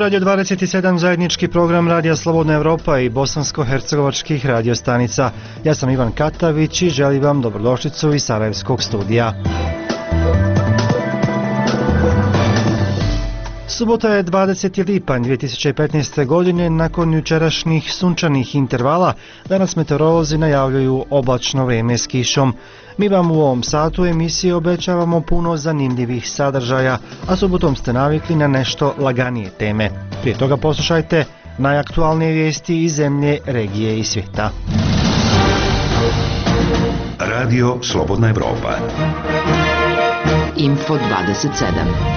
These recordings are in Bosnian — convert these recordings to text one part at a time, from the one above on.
Radio 27, zajednički program Radija Slobodna Evropa i bosansko-hercegovačkih radiostanica. Ja sam Ivan Katavić i želim vam dobrodošlicu iz Sarajevskog studija. Subota je 20. lipanj 2015. godine. Nakon jučerašnjih sunčanih intervala, danas meteorolozi najavljuju oblačno vrijeme s kišom. Mi vam u ovom satu emisije obećavamo puno zanimljivih sadržaja, a subotom ste navikli na nešto laganije teme. Prije toga poslušajte najaktualnije vijesti iz zemlje, regije i svijeta. Radio Slobodna Evropa. Info 27.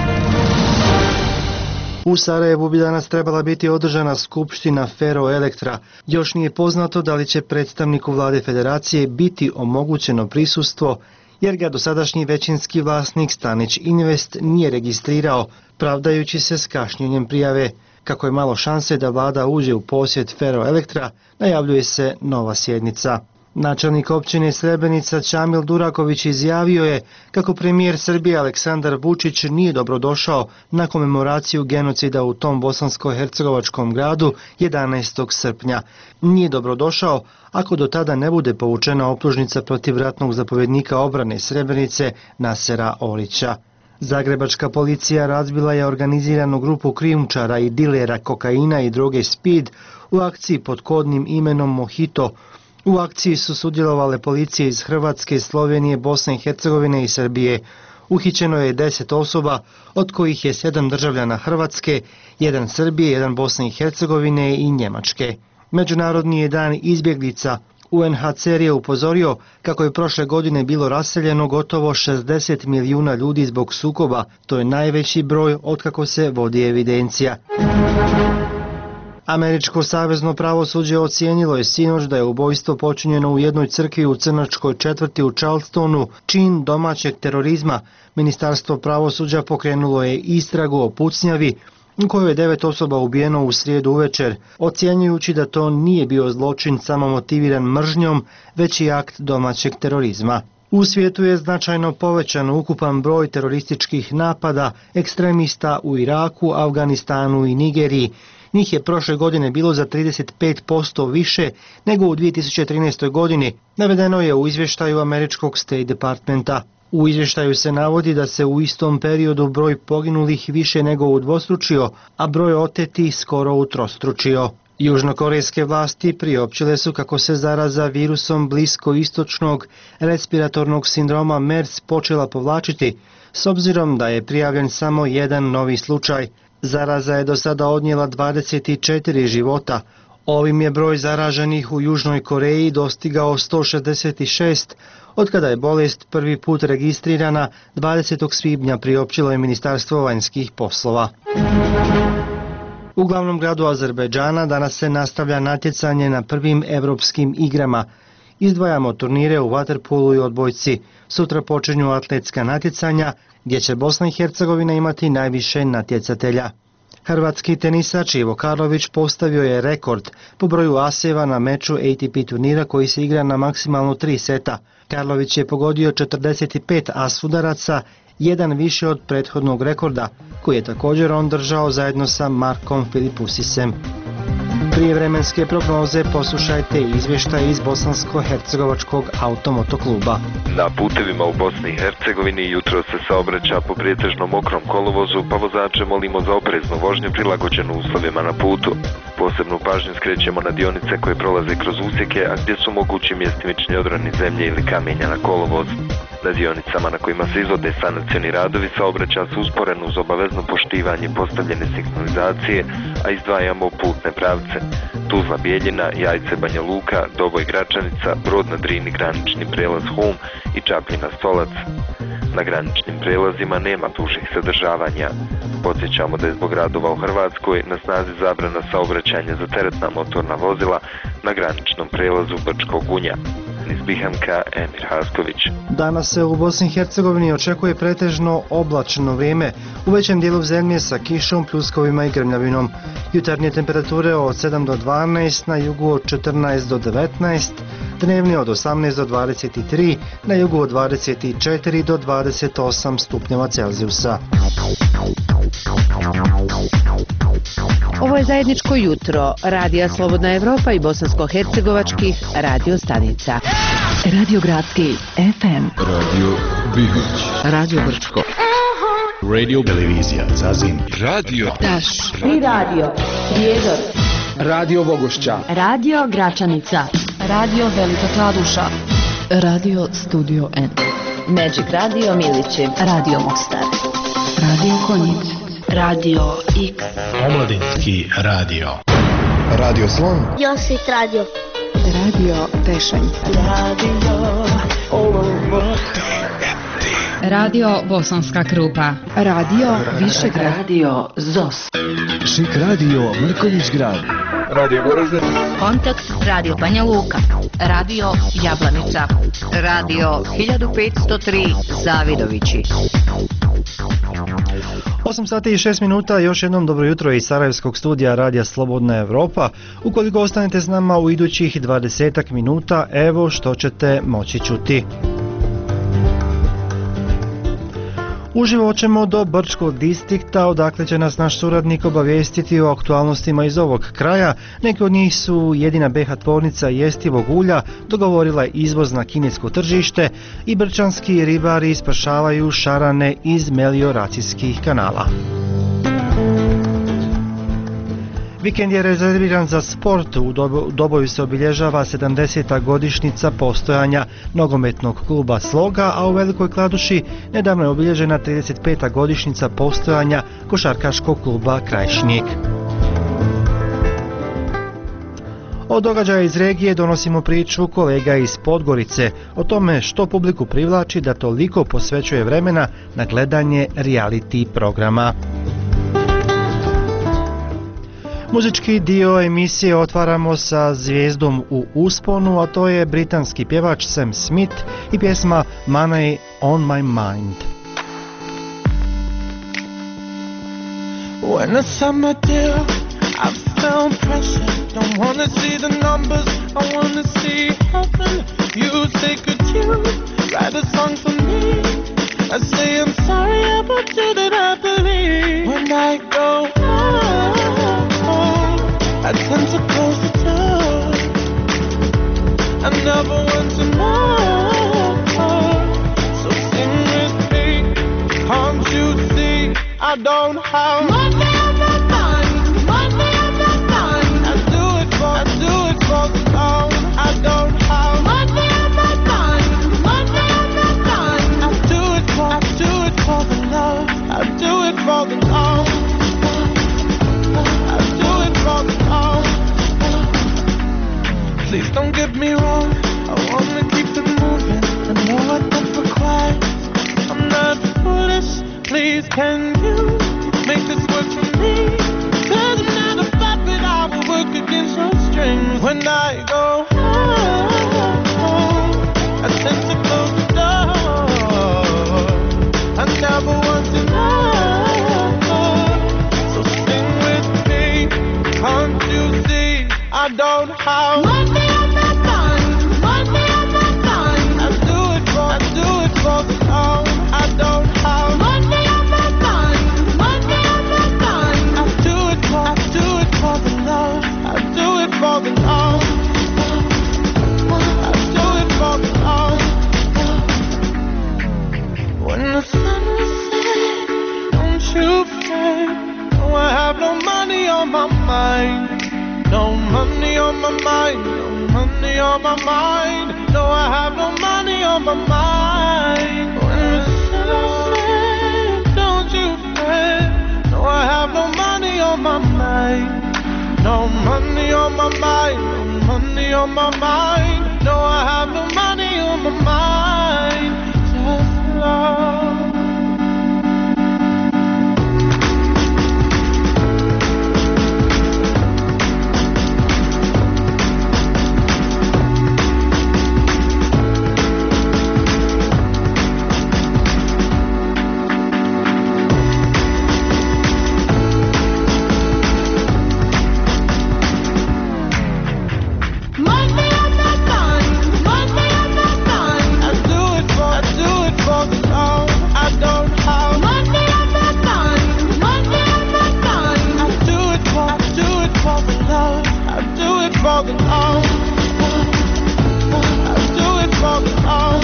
U Sarajevu bi danas trebala biti održana skupština Ferroelektra. Još nije poznato da li će predstavniku vlade federacije biti omogućeno prisustvo, jer ga dosadašnji većinski vlasnik Stanić Invest nije registrirao, pravdajući se s kašnjenjem prijave. Kako je malo šanse da vlada uđe u posjed Ferroelektra, najavljuje se nova sjednica. Načelnik općine Srebrenica Čamil Duraković izjavio je kako premijer Srbije Aleksandar Vučić nije dobrodošao na komemoraciju genocida u tom bosansko-hercegovačkom gradu 11. srpnja. Nije dobrodošao ako do tada ne bude povučena optužnica protiv ratnog zapovjednika obrane Srebrenice Nasera Orića. Zagrebačka policija razbila je organiziranu grupu krijumčara i dilera kokaina i droge Speed u akciji pod kodnim imenom Mojito. U akciji su sudjelovale policije iz Hrvatske, Slovenije, Bosne i Hercegovine i Srbije. Uhićeno je 10 osoba, od kojih je 7 državljana Hrvatske, 1 Srbije, 1 Bosne i Hercegovine i Njemačke. Međunarodni je dan izbjeglica. UNHCR je upozorio kako je prošle godine bilo raseljeno gotovo 60 milijuna ljudi zbog sukoba. To je najveći broj otkako se vodi evidencija. Američko savezno pravosuđe ocijenilo je sinoć da je ubojstvo počinjeno u jednoj crkvi u crnačkoj četvrti u Charlestonu čin domaćeg terorizma. Ministarstvo pravosuđa pokrenulo je istragu o pucnjavi u kojoj je 9 osoba ubijeno u srijedu uvečer, ocjenjujući da to nije bio zločin samo motiviran mržnjom, već i akt domaćeg terorizma. U svijetu je značajno povećan ukupan broj terorističkih napada ekstremista u Iraku, Afganistanu i Nigeriji. Njih je prošle godine bilo za 35% više nego u 2013. godini, navedeno je u izvještaju američkog State Departmenta. U izvještaju se navodi da se u istom periodu broj poginulih više nego udvostručio, a broj otetih skoro utrostručio. Južnokorejske vlasti priopćile su kako se zaraza virusom bliskoistočnog respiratornog sindroma MERS počela povlačiti, s obzirom da je prijavljen samo jedan novi slučaj. Zaraza je do sada odnijela 24 života. Ovim je broj zaraženih u Južnoj Koreji dostigao 166, otkada je bolest prvi put registrirana 20. svibnja, priopćilo je Ministarstvo vanjskih poslova. U glavnom gradu Azerbejdžana danas se nastavlja natjecanje na prvim evropskim igrama. Izdvajamo turnire u vaterpolu i odbojci. Sutra počinju atletska natjecanja, gdje će Bosna i Hercegovina imati najviše natjecatelja. Hrvatski tenisač Ivo Karlović postavio je rekord po broju aseva na meču ATP turnira koji se igra na maksimalno 3 seta. Karlović je pogodio 45 as udaraca, jedan više od prethodnog rekorda, koji je također on držao zajedno sa Markom Filipusisem. Prije vremenske prognoze poslušajte izvještaj iz Bosansko-hercegovačkog automotokluba. Na putevima u Bosni i Hercegovini jutro se saobraća po pretežno mokrom kolovozu, pa vozače molimo za opreznu vožnju prilagođenu uslovima na putu. Posebnu pažnju skrećemo na dionice koje prolaze kroz usjeke, a gdje su mogući mjestimični odrani zemlje ili kamenja na kolovoz. Na dionicama na kojima se izvode sanacioni radovi saobraća se usporeno uz obavezno poštivanje postavljene signalizacije, a izdvajamo putne pravce. Tuzla Bijeljina, Jajce Banja Luka, Doboj Gračanica, Brod na Drini, granični prelaz Hum i Čapljina Stolac. Na graničnim prelazima nema dužih sadržavanja. Podsjećamo da je zbog radova u Hrvatskoj na snazi zabrana saobraćanja za teretna motorna vozila na graničnom prelazu Brčkog Gunja. Iz Bihanka, Emir Hasković. Danas se u Bosni i Hercegovini očekuje pretežno oblačno vrijeme, u većem dijelu zemlje sa kišom, pljuskovima i grmljavinom. Jutarnje temperature od 7 do 12, na jugu od 14 do 19, dnevni od 18 do 23, na jugu od 24 do 28 stupnjeva Celzijusa. Ovo je zajedničko jutro Radija Slobodna Evropa i bosansko-hercegovačkih radio stanica. Radio Gradski FM, Radio Bihać, Radio Brčko, Radio Televizija Zazin, Radio Taš I radio Prijedor, Radio Bogošća, Radio Gračanica, Radio Velika Kladuša, Radio Studio N, Magic Radio Milići, Radio Mostar, Radio Konjic, Radio X, Omladinski radio, Radio Slon, Josit radio, Radio Tešanj, Radio Bosanska Krupa, Radio Višegrad, Radio ZOS, Šik radio Mrkonjić Grad, Radio Goražde, Kontakt Radio Banja Luka, Radio Jablanica, Radio 1503 Zavidovići. 8 sati i 6 minuta, još jednom dobro jutro iz Sarajevskog studija Radija Slobodna Evropa. Ukoliko ostanete s nama u idućih 20 minuta, evo što ćete moći čuti. Uživo ćemo do Brčkog distrikta, odakle će nas naš suradnik obavijestiti o aktualnostima iz ovog kraja. Neki od njih su jedina BH tvornica jestivog ulja dogovorila izvoz na kinesko tržište i brčanski ribari spašavaju šarane iz melioracijskih kanala. Vikend je rezerviran za sport, u Doboju se obilježava 70. godišnjica postojanja nogometnog kluba Sloga, a u Velikoj Kladuši nedavno je obilježena 35. godišnjica postojanja košarkaškog kluba Krajišnik. O događaja iz regije donosimo priču kolega iz Podgorice o tome što publiku privlači da toliko posvećuje vremena na gledanje reality programa. Muzički dio emisije otvaramo sa zvijezdom u usponu, a to je britanski pjevač Sam Smith i pjesma Money on my mind. When the summer deal, I felt pressure. Don't wanna see the numbers, I wanna see heaven. You say could you write a song for me? I say I'm sorry about you that I believe. When I go home, I tend to close the door. I never want to know. So sing with me, can't you see I don't have money on my mind, money on my mind. I do it for the town. I don't have money on my mind, money on my mind. I do it for the love. I do it for the town. I do it for the town. Please don't get me wrong, I wanna keep it moving. I know what that requires. I'm not foolish. Please can you make this work for me? 'Cause I'm not a puppet, I will work against your strings. When I go home, I tend to close the door. I never want to know. So sing with me, can't you see I don't have money on my mind, money on my mind. I do it for the town. I don't have money on my mind, money on my mind. I do it for the love. I do it for the town. I do it for the town. When the sun will set, don't you fret. No, I have no money on my mind. No money on my mind, no money on my mind. No, I have no money on my mind. When the sun will set, don't you fret. No, I have no money on my mind. No money on my mind, no money on my mind. No, I have no money on my mind. Just love. Money on my mind, money on my mind. I do it for the love. for the love. I'll do it for the love.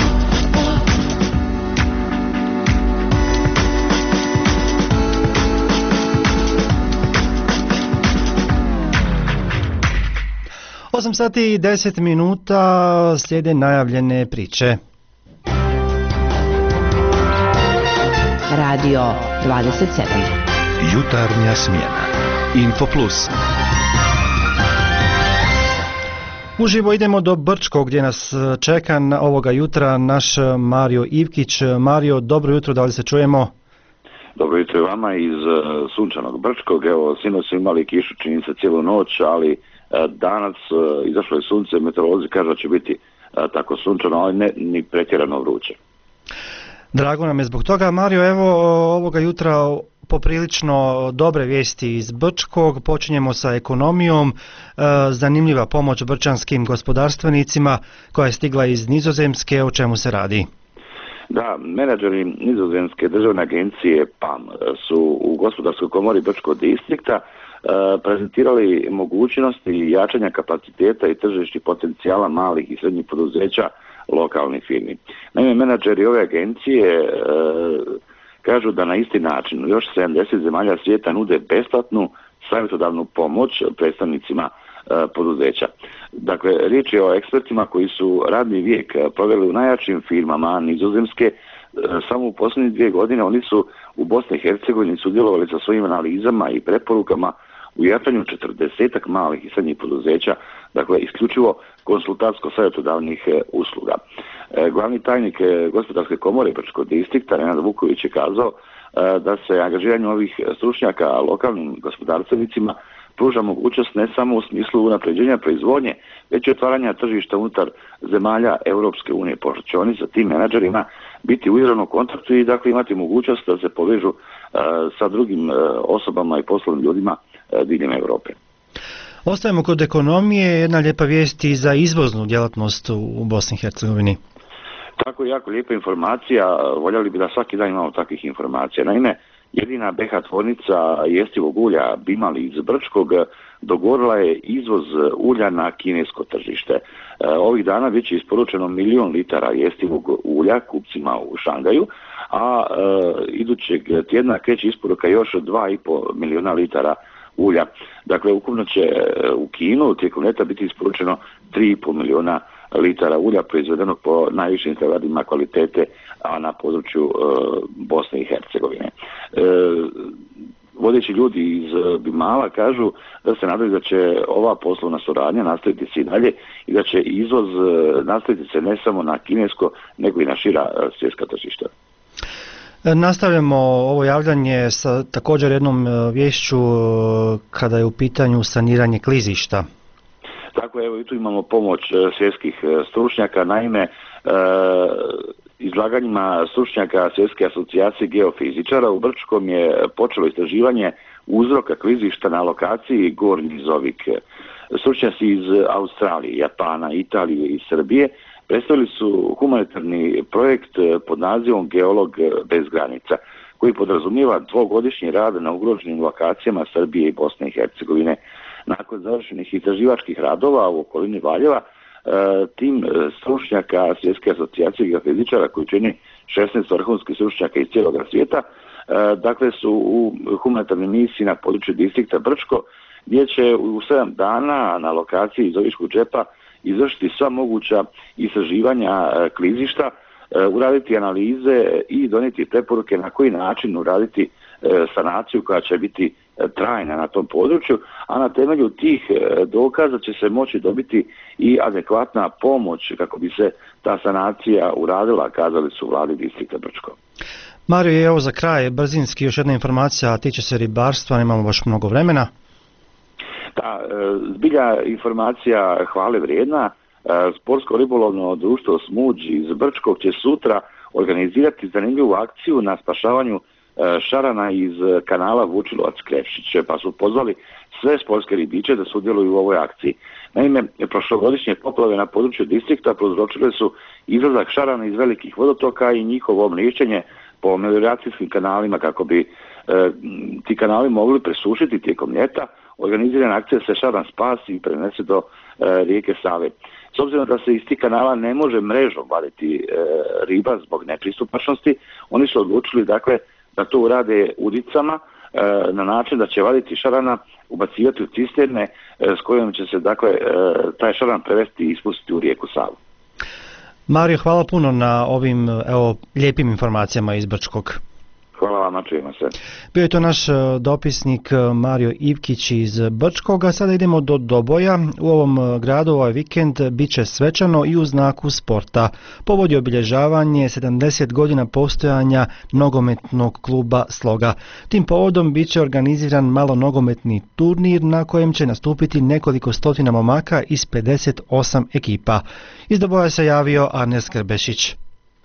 8 sati i 10 minuta, slijede najavljene priče. Radio 27. Jutarnja smjena. Info Plus. Uživo idemo do Brčkog gdje nas čeka ovoga jutra naš Mario Ivkić. Mario, dobro jutro, da li se čujemo? Dobro jutro vama iz sunčanog Brčkog. Evo, sinoć smo imali kišu, čini se cijelu noć, ali danas izašlo je sunce, meteorolozi kažu da će biti tako sunčano, ali ne ni pretjerano vruće. Drago nam je zbog toga. Mario, evo ovoga jutra poprilično dobre vijesti iz Brčkog. Počinjemo sa ekonomijom. Zanimljiva pomoć brčanskim gospodarstvenicima koja je stigla iz Nizozemske. O čemu se radi? Da, menadžeri Nizozemske državne agencije PAM su u Gospodarskoj komori Brčkog distrikta prezentirali mogućnosti jačanja kapaciteta i tržišnih potencijala malih i srednjih poduzeća lokalnih firmi. Naime, menadžeri ove agencije kažu da na isti način još 70 zemalja svijeta nude besplatnu savjetodavnu pomoć predstavnicima poduzeća. Dakle, riječ je o ekspertima koji su radni vijek proveli u najjačim firmama Nizozemske. Samo u posljednjih 2 godine oni su u Bosni i Hercegovini sudjelovali sa svojim analizama i preporukama u jačanju 40 malih i srednjih poduzeća, dakle isključivo konsultantsko-savjetodavnih usluga. Glavni tajnik Gospodarske komore Brčkog distrikta, Nenad Vuković, je kazao da se angažiranju ovih stručnjaka lokalnim gospodarstvenicima pruža mogućnost ne samo u smislu unapređenja proizvodnje, već i otvaranja tržišta unutar zemalja Europske unije, pošto će oni sa tim menadžerima biti u izravnom kontaktu i dakle imati mogućnost da se povežu sa drugim osobama i poslovnim ljudima diljem Europe. Ostajemo kod ekonomije, jedna lijepa vijest i za izvoznu djelatnost u Bosni i Hercegovini. Tako je, jako lijepa informacija, voljeli bi da svaki dan imamo takvih informacija. Naime, jedina BH tvornica jestivog ulja Bimali iz Brčkog dogovorila je izvoz ulja na kinesko tržište. Ovih dana već je isporučeno 1 milion litara jestivog ulja kupcima u Šangaju, a idućeg tjedna kreće isporuka još 2,5 miliona litara ulja. Dakle, ukupno će u Kinu tijekom ljeta biti isporučeno 3,5 miliona litara ulja proizvedenog po najvišim standardima kvalitete, a na području Bosne i Hercegovine. Vodeći ljudi iz Bimala kažu da se nadaju da će ova poslovna suradnja nastaviti se i dalje i da će izvoz nastaviti se ne samo na kinesko, nego i na šira svjetska tržišta. Nastavljamo ovo javljanje sa također jednom vješću kada je u pitanju saniranje klizišta. Tako, evo i tu imamo pomoć svjetskih stručnjaka. Naime, izlaganjima stručnjaka Svjetske asocijacije geofizičara u Brčkom je počelo istraživanje uzroka klizišta na lokaciji Gornji Zovik. Stručnjaci iz Australije, Japana, Italije i Srbije predstavili su humanitarni projekt pod nazivom Geolog bez granica, koji podrazumijeva 2-godišnji rad na ugroženim lokacijama Srbije i Bosne i Hercegovine. Nakon završenih istraživačkih radova u okolini Valjeva, tim stručnjaka Svjetske asocijacije geofizičara, koji čini 16 vrhunskih stručnjaka iz cijelog svijeta, dakle su u humanitarnoj misiji na području distrikta Brčko, gdje će u 7 dana na lokaciji Zoviškog džepa izvršiti sva moguća istraživanja klizišta, uraditi analize i donijeti preporuke na koji način uraditi sanaciju koja će biti trajna na tom području, a na temelju tih dokaza će se moći dobiti i adekvatna pomoć kako bi se ta sanacija uradila, kazali su vladi distrikta Brčko. Mario, evo za kraj, brzinski još jedna informacija, tiče se ribarstva, nemamo baš mnogo vremena. Da, zbilja informacija hvale vrijedna. Sportsko-ribolovno društvo Smuđ iz Brčkog će sutra organizirati zanimljivu akciju na spašavanju šarana iz kanala Vučilovac-Krepšić, pa su pozvali sve sportske ribiče da sudjeluju u ovoj akciji. Naime, prošlogodišnje poplave na području distrikta prouzročile su izlazak šarana iz velikih vodotoka i njihovo omriješćenje po melioracijskim kanalima kako bi ti kanali mogli presušiti tijekom ljeta. Organizirana akcija se šaran spasi i prenese do rijeke Save. S obzirom da se iz tih kanala ne može mrežom vaditi riba zbog nepristupačnosti, oni su odlučili dakle da to urade udicama na način da će vaditi šarana, ubacivati u cisterne s kojom će se dakle taj šaran prevesti i ispustiti u rijeku Savu. Mario, hvala puno na ovim lijepim informacijama iz Brčkog. Hvala vam, čujemo se. Bio je to naš dopisnik Mario Ivkić iz Brčkoga. Sada idemo do Doboja. U ovom gradu ovaj vikend bit će svečano i u znaku sporta. Povod je obilježavanje 70 godina postojanja nogometnog kluba Sloga. Tim povodom bit će organiziran malo nogometni turnir na kojem će nastupiti nekoliko stotina momaka iz 58 ekipa. Iz Doboja se javio Arnes Krbešić.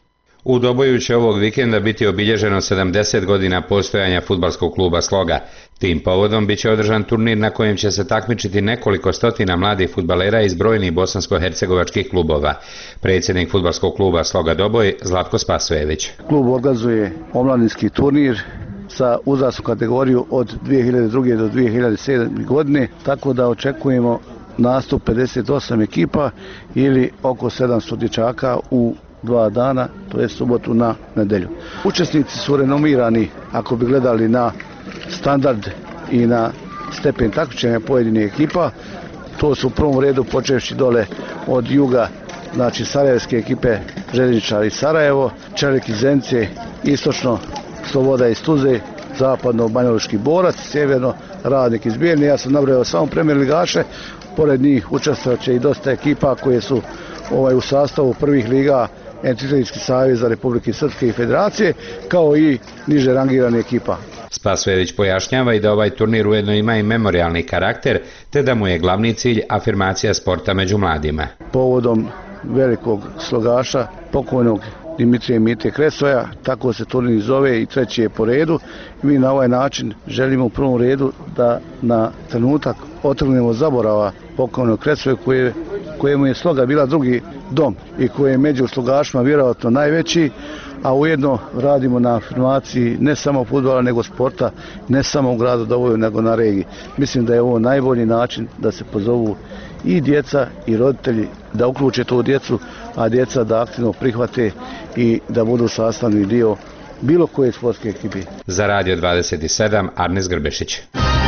U Doboju će ovog vikenda biti obilježeno 70 godina postojanja fudbalskog kluba Sloga. Tim povodom bit će održan turnir na kojem će se takmičiti nekoliko stotina mladih fudbalera iz brojnih bosansko-hercegovačkih klubova. Predsjednik fudbalskog kluba Sloga Doboj Zlatko Spasojević. Klub organizuje omladinski turnir za uzrasnu kategoriju od 2002. do 2007. godine, tako da očekujemo nastup 58 ekipa ili oko 700 dječaka u 2 dana, to je subotu na nedjelju. Učesnici su renomirani, ako bi gledali na standard i na stepen takmičenja pojedinih ekipa. To su u prvom redu počevši dole od juga, znači sarajevske ekipe Željezničari iz Sarajevo, Čelik iz Zence, istočno Sloboda iz Tuze, zapadno Banjalučki Borac, sjeverno Radnik iz Bijeljine. Ja sam nabrojao samo premijer ligaše, pored njih učestvovat će i dosta ekipa koje su u sastavu prvih liga Enciklinički savez za Republike Srpske i Federacije, kao i niže rangirane ekipa. Spasojević pojašnjava i da ovaj turnir ujedno ima i memorijalni karakter, te da mu je glavni cilj afirmacija sporta među mladima. Povodom velikog slogaša, pokojnog Dimitrije Mite Kresoja, tako se turnir zove i treći je po redu. Mi na ovaj način želimo u prvom redu da na trenutak otrgnemo zaborava pokojnog Kresoja kojemu je Sloga bila drugi dom i koji je među slogašima vjerojatno najveći, a ujedno radimo na afirmaciji ne samo fudbala nego sporta, ne samo u gradu Doboju nego na regiji. Mislim da je ovo najbolji način da se pozovu i djeca i roditelji da uključe tu djecu, a djeca da aktivno prihvate i da budu sastavni dio bilo koje sportske ekipe. Za Radio 27 Arnes Grbešić.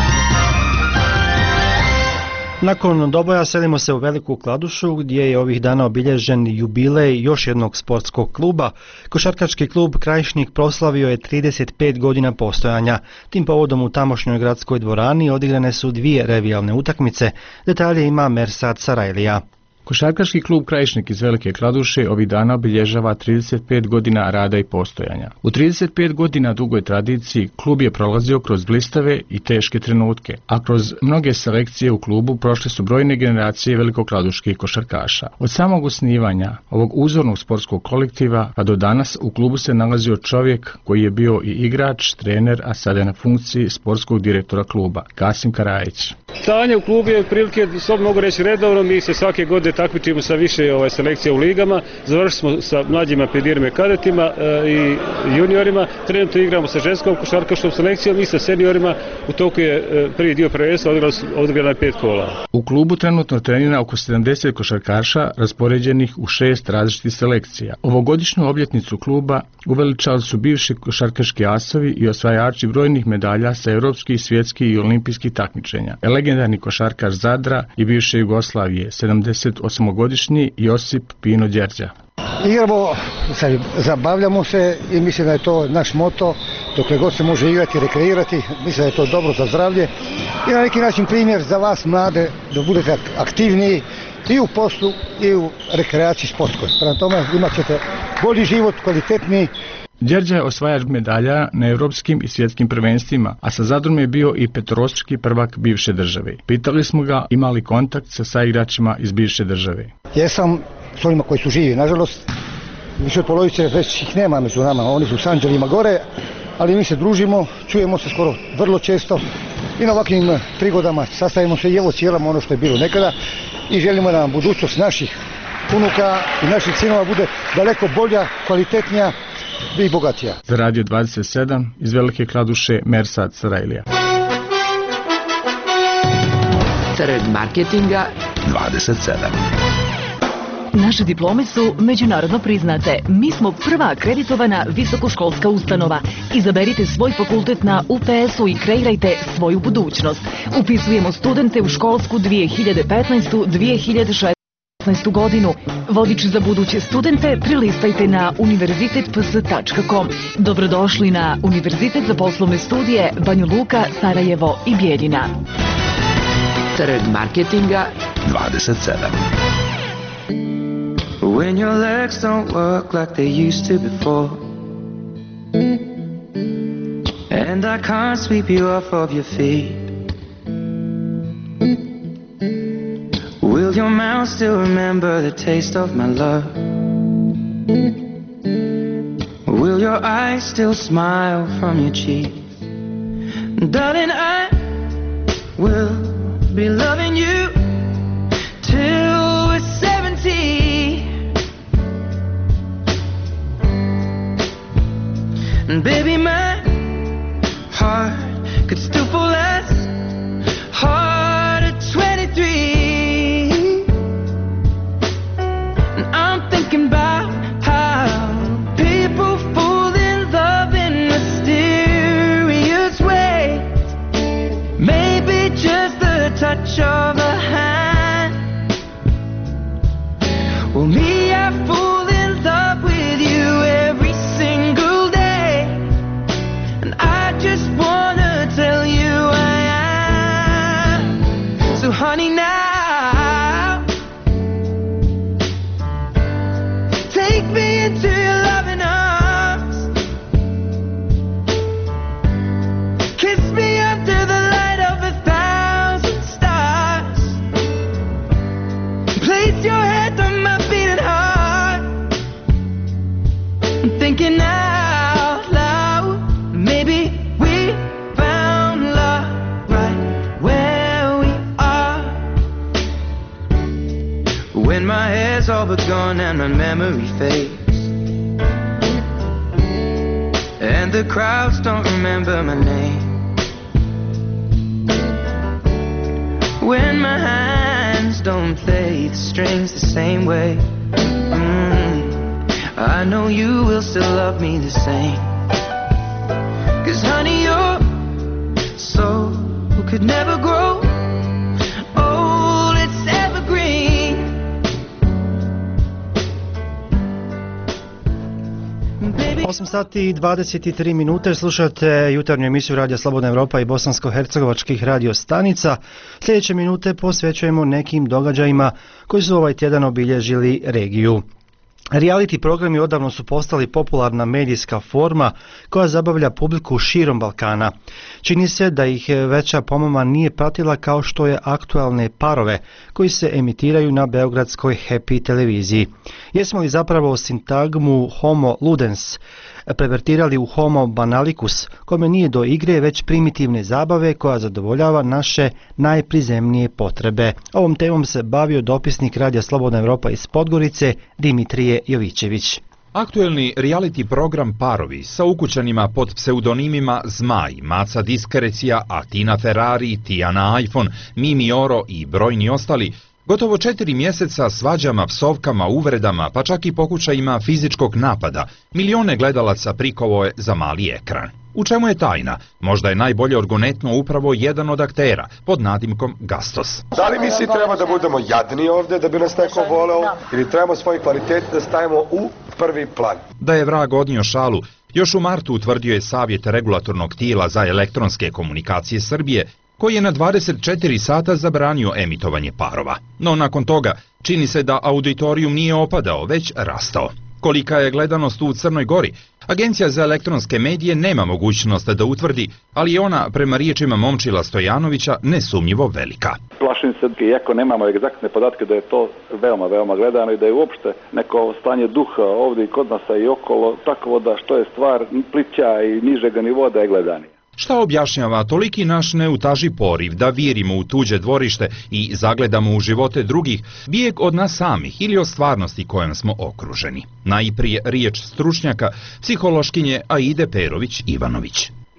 Nakon Doboja selimo se u Veliku Kladušu gdje je ovih dana obilježen jubilej još jednog sportskog kluba. Košarkaški klub Krajišnik proslavio je 35 godina postojanja. Tim povodom u tamošnjoj gradskoj dvorani odigrane su 2 revijalne utakmice. Detalje ima Mersad Sarajlija. Košarkaški klub Krajišnik iz Velike Kladuše ovih dana obilježava 35 godina rada i postojanja. U 35 godina dugoj tradiciji klub je prolazio kroz blistave i teške trenutke, a kroz mnoge selekcije u klubu prošle su brojne generacije velikokladuških košarkaša. Od samog osnivanja ovog uzornog sportskog kolektiva pa do danas u klubu se nalazio čovjek koji je bio i igrač, trener, a sada na funkciji sportskog direktora kluba, Kasim Karajić. Stanje u klubu je otprilike, sad mogu reći redovno, mi se svake godine takmičimo sa više selekcija u ligama, završili smo sa mlađima pedirima i kadetima i juniorima, trenutno igramo sa ženskom košarkaškom selekcijom i sa seniorima, u toku je prvi dio prvenstva, odigrano je 5 kola. U klubu trenutno trenira oko 70 košarkaša raspoređenih u 6 različitih selekcija. Ovogodišnju obljetnicu kluba uveličali su bivši košarkaški asovi i osvajači brojnih medalja sa europskih, svjetskih i olimpijskih takmičenja. Legendarni košarkaš Zadra i bivše Jugoslavije, 78-godišnji Josip Pino Đerđa. Igramo, zabavljamo se i mislim da je to naš moto, dokle god se može igrati, rekreirati, mislim da je to dobro za zdravlje i na neki način primjer za vas mlade da budete aktivniji i u poslu i u rekreaciji sportskoj. Prema tome imat ćete bolji život, kvalitetniji. Đerđa je osvajač medalja na europskim i svjetskim prvenstvima, a sa Zadrom je bio i petorostruki prvak bivše države. Pitali smo ga imali kontakt sa saigračima iz bivše države. Jesam s onima koji su živi, nažalost, više od polovice već ih nema među nama, oni su s anđelima gore, ali mi se družimo, čujemo se skoro vrlo često i na ovakvim prigodama sastavimo se i evo cijelamo ono što je bilo nekada i želimo da nam budućnost naših unuka i naših sinova bude daleko bolja, kvalitetnija i bogatija. Za Radio 27 iz Velike Kladuše Mersad Sarajlija. Trg marketinga 27. Naše diplome su međunarodno priznate. Mi smo prva akreditovana visokoškolska ustanova. Izaberite svoj fakultet na UPS-u i kreirajte svoju budućnost. Upisujemo studente u školsku 2015-2016 godinu. Vodič za buduće studente prilistajte na univerzitetps.com. Dobrodošli na Univerzitet za poslovne studije Banja Luka, Sarajevo i Bijeljina. Trg marketinga 27. When your legs don't work like they used to before, and I can't sweep you off of your feet, will your mouth still remember the taste of my love? Will your eyes still smile from your cheeks? Darling, I will be loving you till we're 70. And baby, my heart could still fall as hard at 23. And I'm thinking about how people fall in love in mysterious ways. Maybe just the touch of a hand. Well, me, I fall in love with you every single day. I just wanna tell you I am. So honey, now take me into your loving arms. Kiss me under the light of 1,000 stars. Place your head on my beating heart. I'm thinking out loud. Maybe we found love right where we are. When my hair's all but gone and my memory fades, and the crowds don't remember my name, when my hands don't play the strings the same way, I know you will still love me the same. 'Cause honey, your soul could never grow old, it's evergreen. 8 sati i 23 minute, slušate jutarnju emisiju Radija Slobodna Evropa i bosansko-hercegovačkih radio stanica. Sljedeće minute posvećujemo nekim događajima koji su ovaj tjedan obilježili regiju. Reality programi odavno su postali popularna medijska forma koja zabavlja publiku širom Balkana. Čini se da ih veća pomama nije pratila kao što je aktualne parove koji se emitiraju na beogradskoj Happy televiziji. Jesmo li zapravo sintagmu homo ludens prevertirali u homo banalicus, kome nije do igre već primitivne zabave koja zadovoljava naše najprizemnije potrebe? Ovom temom se bavio dopisnik Radija Slobodna Evropa iz Podgorice Dimitrije Jovićević. Aktuelni reality program Parovi sa ukućanima pod pseudonimima Zmaj, Maca Diskrecija, Atina Ferrari, Tijana iPhone, Mimi Oro i brojni ostali, gotovo 4 mjeseca svađama, psovkama, uvredama, pa čak i pokušajima fizičkog napada, milione gledalaca prikovo je za mali ekran. U čemu je tajna? Možda je najbolje orgonetno upravo jedan od aktera, pod nadimkom Gastos. Da li mi svi treba da budemo jadni ovdje da bi nas neko voleo, ili trebamo svoje kvalitete da stavimo u prvi plan? Da je vrag odnio šalu, još u martu utvrdio je Savjet regulatornog tijela za elektronske komunikacije Srbije, koji je na 24 sata zabranio emitovanje parova. No nakon toga čini se da auditorijum nije opadao, već rastao. Kolika je gledanost u Crnoj Gori? Agencija za elektronske medije nema mogućnost da utvrdi, ali je ona, prema riječima Momčila Stojanovića, nesumnjivo velika. Plašim se, iako nemamo egzaktne podatke, da je to veoma gledano i da je uopšte neko stanje duha ovdje i kod nas i okolo, tako da što je stvar plića i nižega nivoa da je gledanje. Šta objašnjava toliki naš neutaži poriv da virimo u tuđe dvorište i zagledamo u živote drugih, bijeg od nas samih ili od stvarnosti kojom smo okruženi? Najprije riječ stručnjaka, psihološkinje Aide Perović-Ivanović.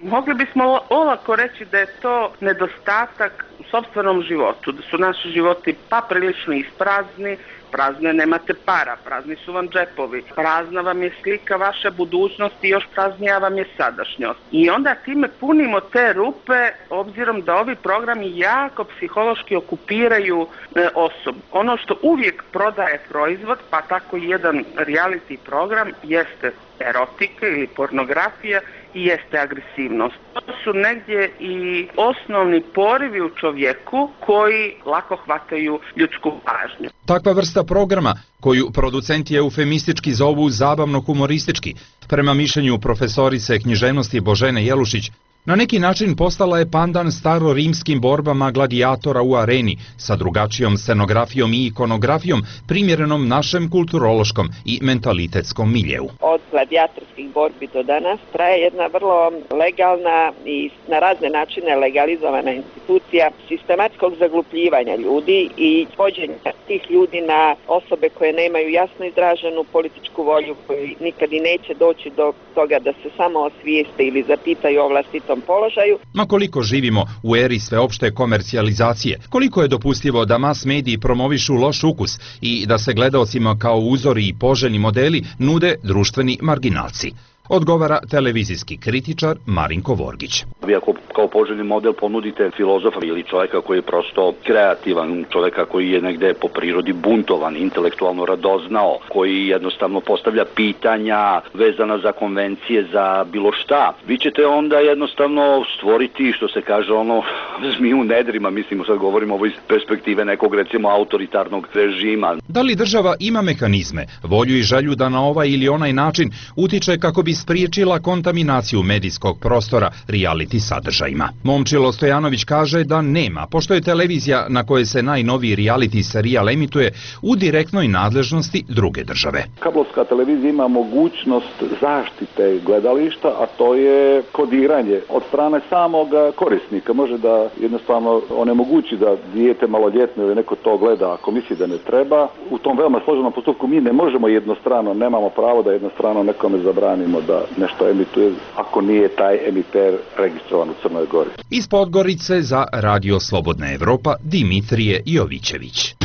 Mogli bismo olako reći da je to nedostatak u sopstvenom životu, da su naši životi pa prilično isprazni, prazne nemate para, prazni su vam džepovi, prazna vam je slika vaše budućnosti i još praznija vam je sadašnjost. I onda time punimo te rupe, obzirom da ovi programi jako psihološki okupiraju osobu. Ono što uvijek prodaje proizvod, pa tako i jedan reality program, jeste erotika ili pornografija i jeste agresivnost. To su negdje i osnovni porivi u čovjeku koji lako hvataju ljudsku pažnju. Takva vrsta programa, koju producenti eufemistički zovu zabavno-humoristički, prema mišljenju profesorice književnosti Božene Jelušić, na neki način postala je pandan starorimskim borbama gladijatora u areni sa drugačijom scenografijom i ikonografijom primjerenom našem kulturološkom i mentalitetskom miljeu. Od gladijatorskih borbi do danas traje jedna vrlo legalna i na razne načine legalizovana institucija sistematskog zaglupljivanja ljudi i vođenja tih ljudi na osobe koje nemaju jasno izraženu političku volju, koji nikad i neće doći do toga da se samo osvijeste ili zapitaju o vlastitom položaju. Ma koliko živimo u eri sveopšte komercijalizacije, koliko je dopustivo da mas mediji promovišu loš ukus i da se gledaocima kao uzori i poželjni modeli nude društveni marginalci. Odgovara televizijski kritičar Marinko Vorgić. Vi ako kao poželjni model ponudite filozofa ili čovjeka koji je prosto kreativan, čovjeka koji je negde po prirodi buntovan, intelektualno radoznao, koji jednostavno postavlja pitanja vezana za konvencije, za bilo šta, vi ćete onda jednostavno stvoriti, što se kaže, zmiju u nedrima, mislimo sad govorimo ovo iz perspektive nekog recimo autoritarnog režima. Da li država ima mehanizme, volju i želju da na ovaj ili onaj način utiče kako bi spriječila kontaminaciju medijskog prostora reality sadržajima? Momčilo Stojanović kaže da nema, pošto je televizija na kojoj se najnoviji reality serijal emituje u direktnoj nadležnosti druge države. Kablovska televizija ima mogućnost zaštite gledališta, a to je kodiranje od strane samog korisnika. Može da jednostavno onemogući da dijete maloljetno ili neko to gleda ako misli da ne treba. U tom veoma složenom postupku mi ne možemo jednostrano, nemamo pravo da jednostrano nekome zabranimo da nešto emituje ako nije taj emiter registrovan u Crnoj Gori. Iz Podgorice za Radio Slobodna Evropa Dimitrije Jovićević.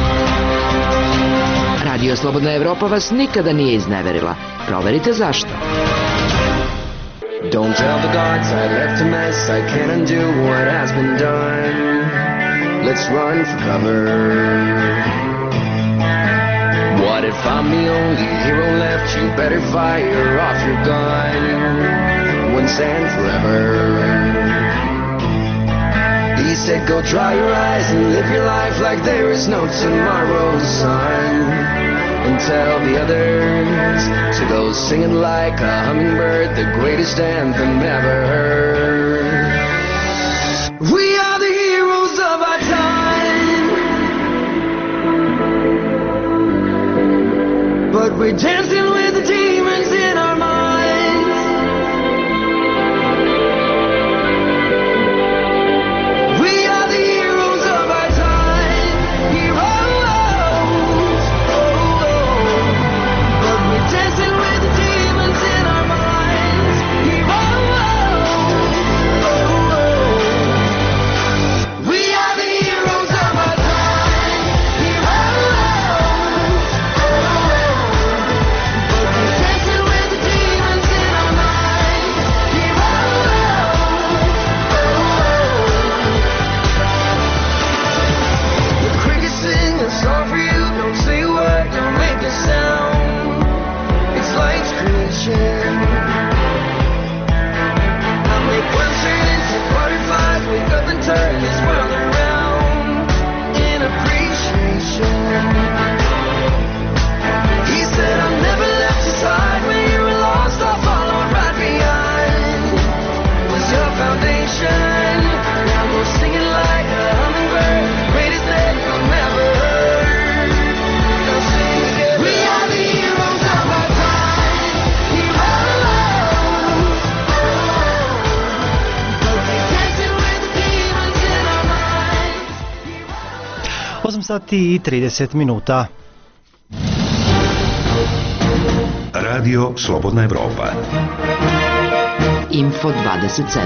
Radio Slobodna Evropa vas nikada nije izneverila. Proverite zašto. Don't tell the gods I left a mess, I can't undo what has been done. Let's run for cover. What if I'm the only hero left? You better fire off your gun once and forever. He said go dry your eyes and live your life like there is no tomorrow, son. And tell the others to go singing like a hummingbird, the greatest anthem ever heard. We are the heroes of our time, but we're dancing with the demons in our minds. We are the heroes of our time, heroes, but we're dancing with the demons in our minds, heroes, we are the heroes of our time, heroes, but we're dancing with the demons in our minds, heroes. The crickets sing a song for you, don't say a word, don't make a sound. It's light's creation. I make worms turn into butterflies, wake up and turn this world around in appreciation. He said I never left your side when you were lost, I followed right behind. Was your foundation. Now we're singing like a hummingbird, greatest anthem ever heard. Now sing together. We are the heroes of our time, heroes. But we're dancing with the demons in our minds. 8 sati i 30 minuta. Radio Slobodna Evropa. Info 27.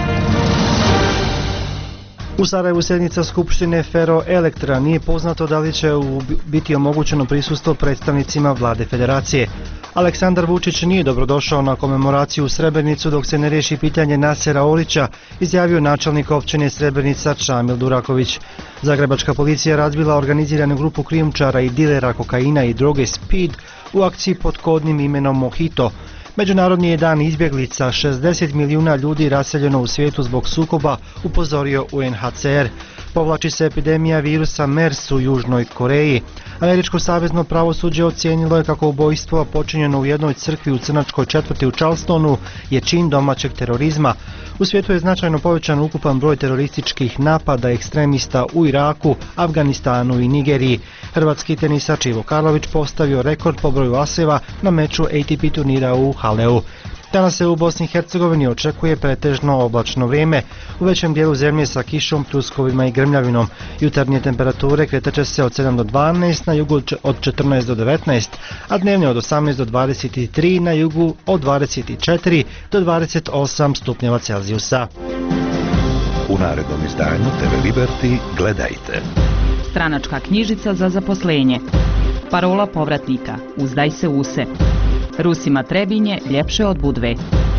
U Sarajevu sjednica Skupštine Ferroelektra, nije poznato da li će biti omogućeno prisustvo predstavnicima vlade federacije. Aleksandar Vučić nije dobrodošao na komemoraciju u Srebrenicu dok se ne riješi pitanje Nasera Orića, izjavio načelnik općine Srebrenica Čamil Duraković. Zagrebačka policija razbila organiziranu grupu krijumčara i dilera kokaina i droge Speed u akciji pod kodnim imenom Mojito. Međunarodni je dan izbjeglica, 60 milijuna ljudi raseljeno u svijetu zbog sukoba, upozorio UNHCR. Povlači se epidemija virusa MERS u Južnoj Koreji. Američko savezno pravosuđe ocijenilo je kako ubojstvo počinjeno u jednoj crkvi u crnačkoj četvrti u Charlestonu je čin domaćeg terorizma. U svijetu je značajno povećan ukupan broj terorističkih napada ekstremista u Iraku, Afganistanu i Nigeriji. Hrvatski tenisač Ivo Karlović postavio rekord po broju aseva na meču ATP turnira u Haleu. Danas se u Bosni i Hercegovini očekuje pretežno oblačno vrijeme, u većem dijelu zemlje sa kišom, pljuskovima i grmljavinom. Jutarnje temperature kretat će se od 7 do 12, na jugu od 14 do 19, a dnevne od 18 do 23, na jugu od 24 do 28 stupnjeva Celzijusa. U narednom izdanju TV Liberty gledajte. Stranačka knjižica za zaposlenje. Parola povratnika. Uzdaj se use. Rusima Trebinje ljepše od Budve.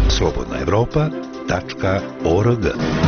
slobodnaevropa.org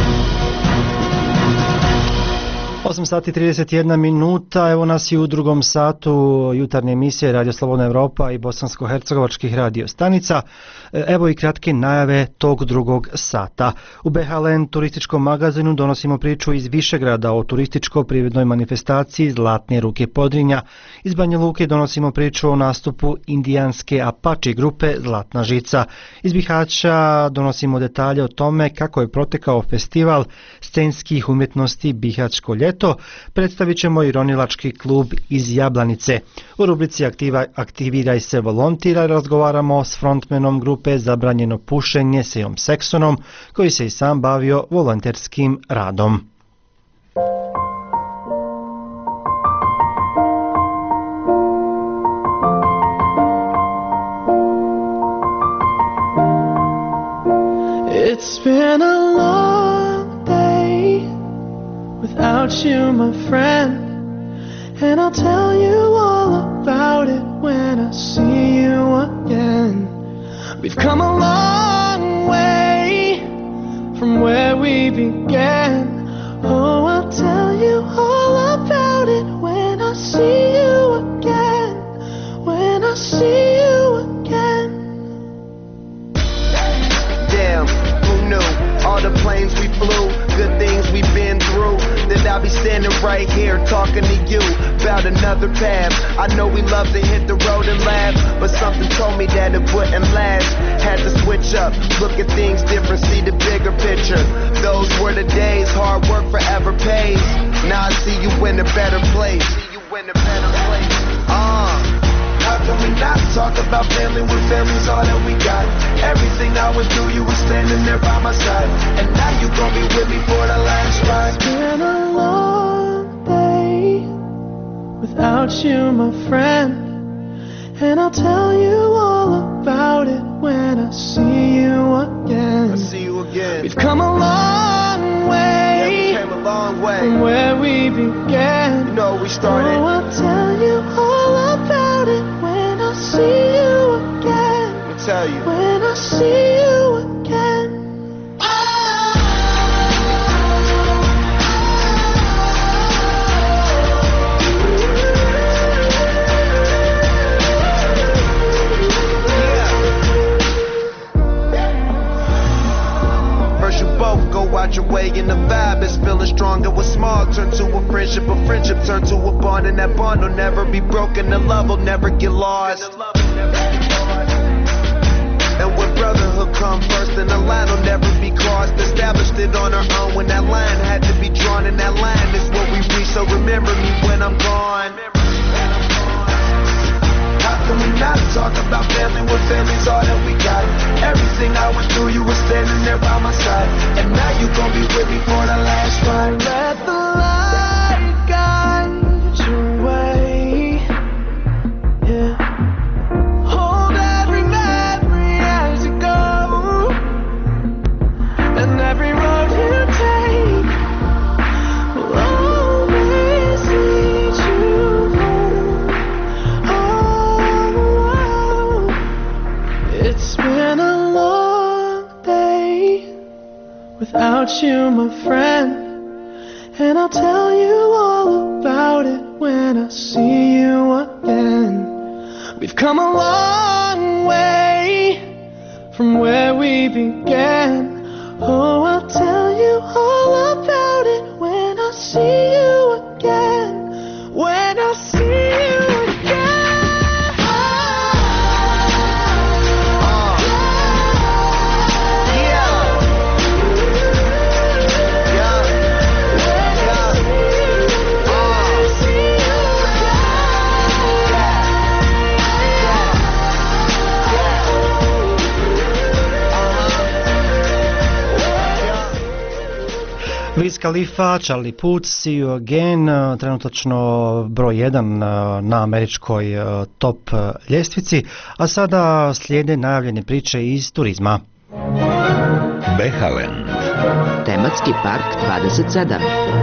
8 sati 31 minuta, evo nas i u drugom satu jutarnje emisije Radio Slobodna Evropa i bosansko-hercegovačkih radio stanica. Evo i kratke najave tog drugog sata. U BHLN turističkom magazinu donosimo priču iz Višegrada o turističko-privrednoj manifestaciji Zlatne ruke Podrinja. Iz Banja Luke donosimo priču o nastupu indijanske Apache grupe Zlatna žica. Iz Bihaća donosimo detalje o tome kako je protekao festival scenskih umjetnosti Bihaćko ljeto. Predstavit ćemo i ronilački klub iz Jablanice. U rubrici Aktiviraj se volontira razgovaramo s frontmenom grupe Zabranjeno pušenje Sejom Seksonom, koji se i sam bavio volonterskim radom. It's been a long day without you, my friend, and I'll tell you all about it when I see you again. We've come a long way from where we began. Oh, I'll tell you all about it when I see you again. When I see you again. Damn, who knew? All the planes we flew, good things we've been through. That I'll be standing right here talking to you about another path. I know we love to hit the road and laugh, but something told me that it wouldn't last. Had to switch up, look at things different, see the bigger picture. Those were the days, hard work forever pays. Now I see you in a better place. How can we not talk about family when family's all that we got? Everything I went through, you were standing there by my side, and now you gon' be with me for the last ride. It's been a long day without you, my friend, and I'll tell you all about it when I see you again. I see you again. We've come a long way, yeah, we came a long way from where we began. You know we started. Oh, I'll tell you all about it when I see you again. Let me tell you. When I see you again. Out your way and the vibe is feeling stronger. What's small turn to a friendship turn to a bond, and that bond will never be broken. The love will never get lost. And when brotherhood come first, then the line will never be crossed. Established it on our own when that line had to be drawn, and that line is what we reach. So remember me when I'm gone. How can we not talk about family when family's all that we got? Everything I went through, you were standing there by my side, and now you gon' be with me for the last ride. Let the light guide your way. Yeah. Hold every memory as you go. you, my friend, and I'll tell you all about it when I see you again. We've come a long way from where we began. Oh, I'll tell you all about it when I see you again. When I see you again. Wiz Khalifa, Charlie Puth, See You Again, trenutačno broj 1 na američkoj top ljestvici, a sada slijede najavljene priče iz turizma. Behalen. Tematski park 27.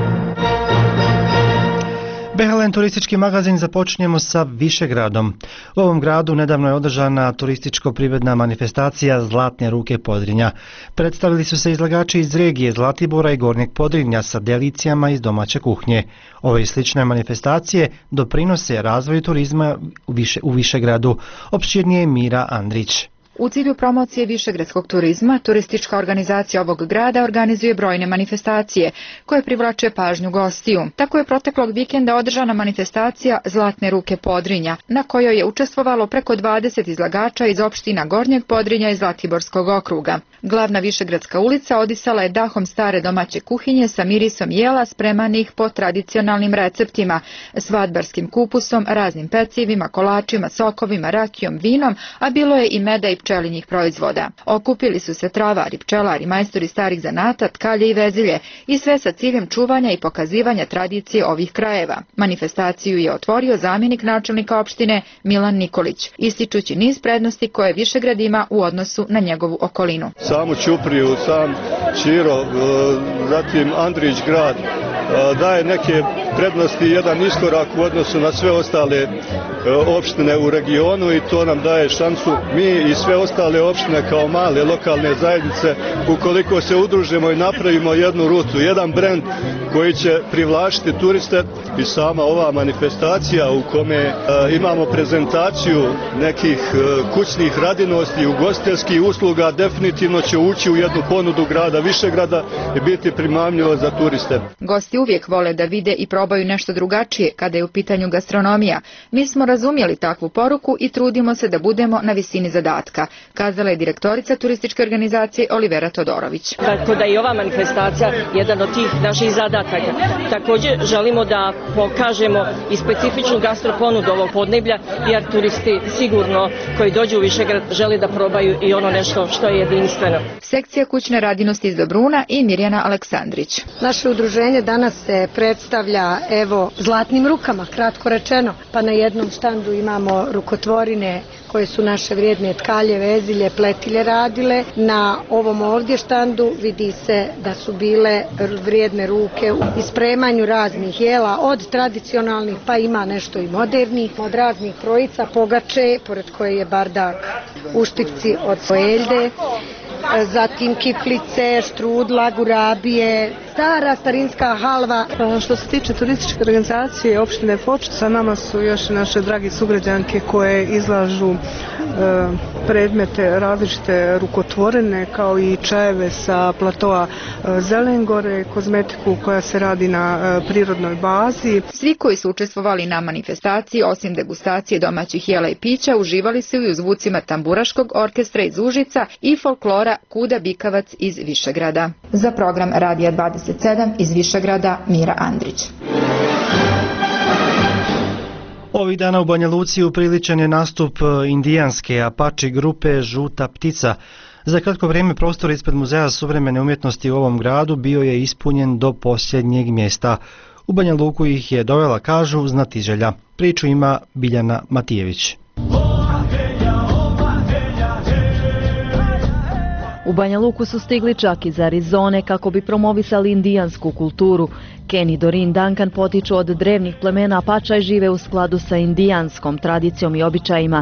Behalen turistički magazin započinjemo sa Višegradom. U ovom gradu nedavno je održana turističko-privredna manifestacija Zlatne ruke Podrinja. Predstavili su se izlagači iz regije Zlatibora i Gornjeg Podrinja sa delicijama iz domaće kuhnje. Ove slične manifestacije doprinose razvoju turizma u Višegradu. Opširnije Mira Andrić. U cilju promocije višegradskog turizma, turistička organizacija ovog grada organizuje brojne manifestacije koje privlače pažnju gostiju. Tako je proteklog vikenda održana manifestacija Zlatne ruke Podrinja, na kojoj je učestvovalo preko 20 izlagača iz opština Gornjeg Podrinja i Zlatiborskog okruga. Glavna Višegradska ulica odisala je dahom stare domaće kuhinje sa mirisom jela spremanih po tradicionalnim receptima, svadbarskim kupusom, raznim pecivima, kolačima, sokovima, rakijom, vinom, a bilo je i meda i pčelinjih proizvoda. Okupili su se travari, pčelari, majstori starih zanata, tkalje i vezilje i sve sa ciljem čuvanja i pokazivanja tradicije ovih krajeva. Manifestaciju je otvorio zamjenik načelnika opštine Milan Nikolić, ističući niz prednosti koje Višegrad ima u odnosu na njegovu okolinu. Samu Ćupriju, sam Čiro, zatim Andrić grad daje neke prednosti i jedan iskorak u odnosu na sve ostale opštine u regionu i to nam daje šansu mi i sve ostale opštine kao male lokalne zajednice, ukoliko se udružimo i napravimo jednu rutu, jedan brend koji će privlačiti turiste. I sama ova manifestacija u kome imamo prezentaciju nekih kućnih radinosti i ugostiteljskih usluga definitivno će ući u jednu ponudu grada Višegrada i biti primamljivo za turiste. Gosti uvijek vole da vide i probaju nešto drugačije kada je u pitanju gastronomija. Mi smo razumjeli takvu poruku i trudimo se da budemo na visini zadatka, kazala je direktorica turističke organizacije Olivera Todorović. Tako da i ova manifestacija jedan od tih naših zadataka. Također želimo da pokažemo i specifičnu gastroponudu ovog podneblja, jer turisti sigurno koji dođu u Višegrad žele da probaju i ono nešto što je jedinstveno. Sekcija kućne radinosti iz Dobruna i Mirjana Aleksandrić. Naše udruženje danas se predstavlja zlatnim rukama, kratko rečeno, pa na jednom štandu imamo rukotvorine koje su naše vrijedne tkalje, vezilje, pletilje radile. Na ovom ovdje štandu vidi se da su bile vrijedne ruke u spremanju raznih jela, od tradicionalnih pa ima nešto i modernih, od raznih trojica, pogače, pored koje je bardak, uštivci od sojeljde, zatim kiflice, štrudla, gurabije, stara starinska halva. Što se tiče turističke organizacije opštine Foč, sa nama su još naše dragi sugrađanke koje izlažu predmete različite rukotvorene kao i čajeve sa platoa Zelengore, kozmetiku koja se radi na prirodnoj bazi. Svi koji su učestvovali na manifestaciji, osim degustacije domaćih jela i pića, uživali su i u zvucima tamburaškog orkestra iz Užica i folklora Kuda Bikavac iz Višegrada. Za program Radija 27 iz Višegrada Mira Andrić. Ovih dana u Banja Luci upriličen je nastup indijanske Apache grupe Žuta ptica. Za kratko vrijeme prostor ispred Muzeja suvremene umjetnosti u ovom gradu bio je ispunjen do posljednjeg mjesta. U Banja Luku ih je dovela, kažu, znatiželja. Priču ima Biljana Matijević. U Banja Luku su stigli čak iz Arizone kako bi promovisali indijansku kulturu. Ken i Dorin Duncan potiču od drevnih plemena Apača i žive u skladu sa indijanskom tradicijom i običajima.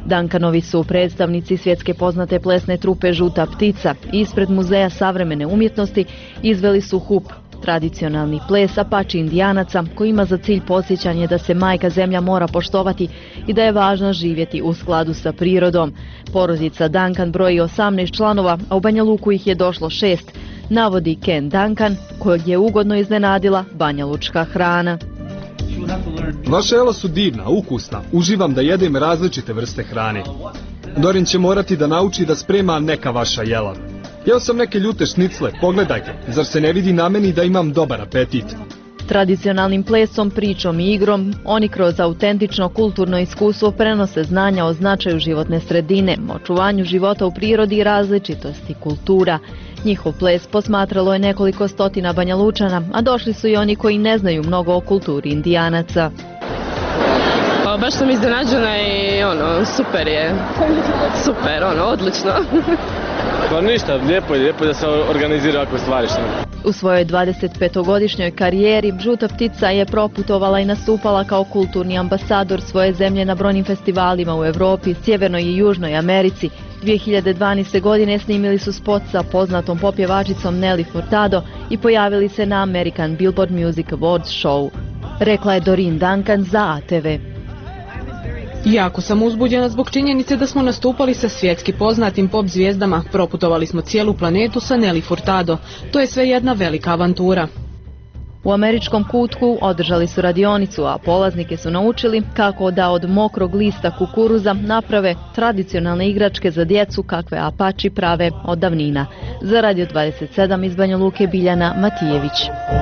Dankanovi su predstavnici svjetske poznate plesne trupe Žuta ptica. Ispred Muzeja savremene umjetnosti izveli su hup, tradicionalni ples Apache indijanaca koji ima za cilj podsjećanje da se majka zemlja mora poštovati i da je važno živjeti u skladu sa prirodom. Porodica Duncan broji 18 članova, a u Banja Luku ih je došlo 6, navodi Ken Duncan, kojeg je ugodno iznenadila banjalučka hrana. Vaša jela su divna, ukusna. Uživam da jedem različite vrste hrane. Dorin će morati da nauči da sprema neka vaša jela. Jeo sam neke ljute šnicle, pogledajte, zar se ne vidi na meni da imam dobar apetit? Tradicionalnim plesom, pričom i igrom, oni kroz autentično kulturno iskustvo prenose znanja o značaju životne sredine, očuvanju života u prirodi i različitosti kultura. Njihov ples posmatralo je nekoliko stotina Banjalučana, a došli su i oni koji ne znaju mnogo o kulturi indijanaca. Pa baš sam iznenađena i super je. Super, odlično. Pa ništa, lijepo je da se organizira ovakve stvari. U svojoj 25-godišnjoj karijeri Žuta ptica je proputovala i nastupala kao kulturni ambasador svoje zemlje na brojnim festivalima u Europi, Sjevernoj i Južnoj Americi. 2012. godine snimili su spot sa poznatom popjevačicom Nelly Furtado i pojavili se na American Billboard Music Awards show. Rekla je Dorin Duncan za ATV. Jako sam uzbuđena zbog činjenice da smo nastupali sa svjetski poznatim pop zvijezdama. Proputovali smo cijelu planetu sa Nelly Furtado. To je sve jedna velika avantura. U američkom kutku održali su radionicu, a polaznike su naučili kako da od mokrog lista kukuruza naprave tradicionalne igračke za djecu kakve Apache prave od davnina. Za Radio 27 iz Banja Luke Biljana Matijević.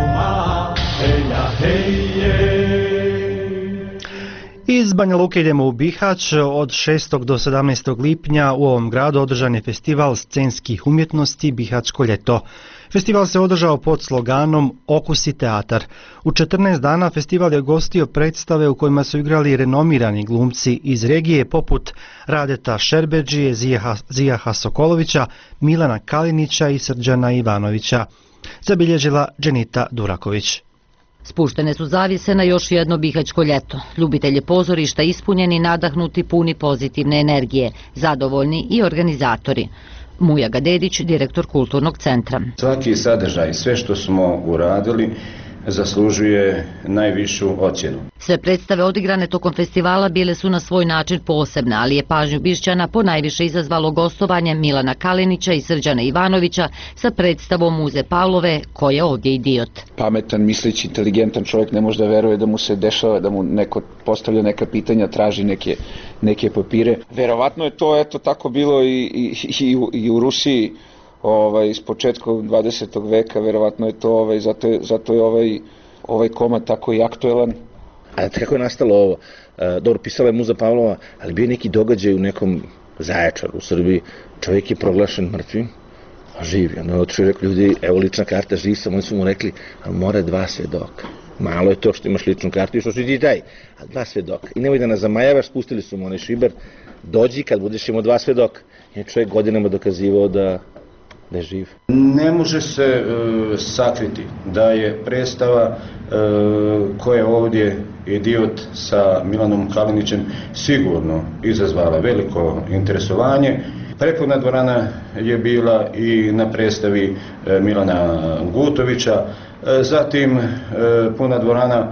Iz Banja Luke idemo u Bihać. Od 6. do 17. lipnja u ovom gradu održan je festival scenskih umjetnosti Bihaćko ljeto. Festival se održao pod sloganom Okusi teatar. U 14 dana festival je gostio predstave u kojima su igrali renomirani glumci iz regije poput Radeta Šerbedžije, Zijaha Sokolovića, Milana Kalinića i Srđana Ivanovića. Zabilježila Dženita Duraković. Spuštene su zavjese na još jedno bihaćko ljeto. Ljubitelji pozorišta ispunjeni, nadahnuti, puni pozitivne energije, zadovoljni i organizatori. Muja Gadedić, direktor Kulturnog centra. Svaki sadržaj, sve što smo uradili, zaslužuje najvišu ocjenu. Sve predstave odigrane tokom festivala bile su na svoj način posebne, ali je pažnju Bišćana ponajviše izazvalo gostovanje Milana Kalinića i Srđana Ivanovića sa predstavom Muze Pavlove, Ko je ovdje idiot. Pametan, misleći, inteligentan čovjek ne može da veruje da mu se dešava, da mu neko postavlja neka pitanja, traži neke papire. Verovatno je to tako bilo i u Rusiji. S početkom 20. veka, verovatno je to, zato je ovaj komad tako i aktuelan. A kako je nastalo ovo? Dobro, pisala je Muza Pavlova, ali bio je neki događaj u nekom Zaječaru u Srbiji, čovjek je proglašen mrtvim, a živ je. Onda je otišao i rekao, ljudi, evo lična karta, živ sam, oni su mu rekli, ali mora 2 svjedoka. Malo je to što imaš ličnu kartu i što ti daj, a 2 svjedoka. I nemoj da nas zamajavaš, spustili su mu onaj šiber, dođi kad budeš imao 2 svjedoka. I čovjek godinama dokazivao da je živ. Ne može se sakriti da je predstava Ko je ovdje idiot sa Milanom Kalinićem sigurno izazvala veliko interesovanje. Prepuna dvorana je bila i na predstavi Milana Gutovića, zatim puna dvorana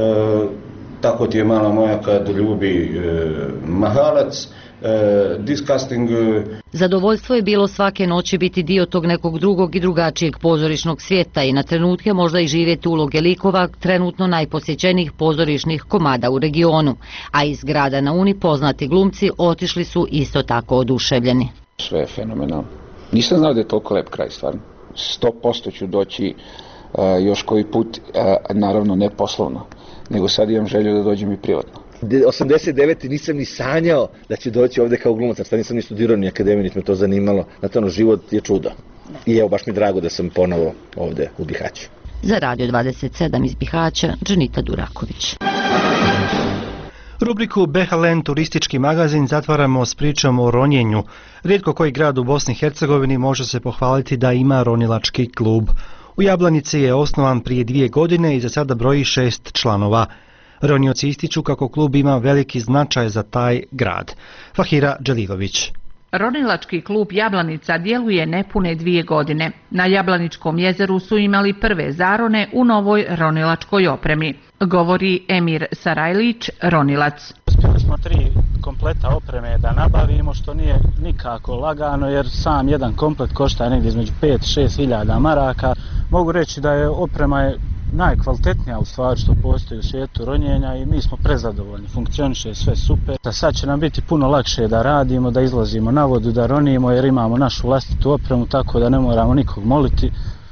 Tako ti je mala moja kad ljubi Mahalac, Disgusting. Zadovoljstvo je bilo svake noći biti dio tog nekog drugog i drugačijeg pozorišnog svijeta i na trenutke možda i živjeti uloge likova trenutno najposjećenijih pozorišnih komada u regionu, a iz grada na Uni poznati glumci otišli su isto tako oduševljeni. Sve je fenomenalno. Nisam znao da je toliko lep kraj, stvarno. 100% ću doći još koji put, naravno ne poslovno, nego sad imam želju da dođem i privatno. 89. nisam ni sanjao da će doći ovdje kao glumac, sad nisam ni studirao ni akademiju, niti me to zanimalo. Znate, život je čudo. I evo, baš mi drago da sam ponovo ovdje u Bihaću. Za Radio 27 iz Bihaća, Dženita Duraković. Rubriku Behalen turistički magazin zatvaramo s pričom o ronjenju. Rijetko koji grad u Bosni i Hercegovini može se pohvaliti da ima ronilački klub. U Jablanici je osnovan prije 2 godine i za sada broji 6 članova. Ronioci ističu kako klub ima veliki značaj za taj grad. Fahira Đelilović. Ronilački klub Jablanica djeluje nepune 2 godine. Na Jablaničkom jezeru su imali prve zarone u novoj ronilačkoj opremi, govori Emir Sarajlić, ronilac. Uspjeli smo 3 kompleta opreme da nabavimo, što nije nikako lagano, jer sam jedan komplet košta negdje između 5-6 hiljada maraka. Mogu reći da je oprema najkvalitetnija u stvari što postoji u svijetu ronjenja i mi smo prezadovoljni, funkcioniše sve super. Sad će nam biti puno lakše da radimo, da izlazimo na vodu, da ronimo jer imamo našu vlastitu opremu, tako da ne moramo nikog moliti.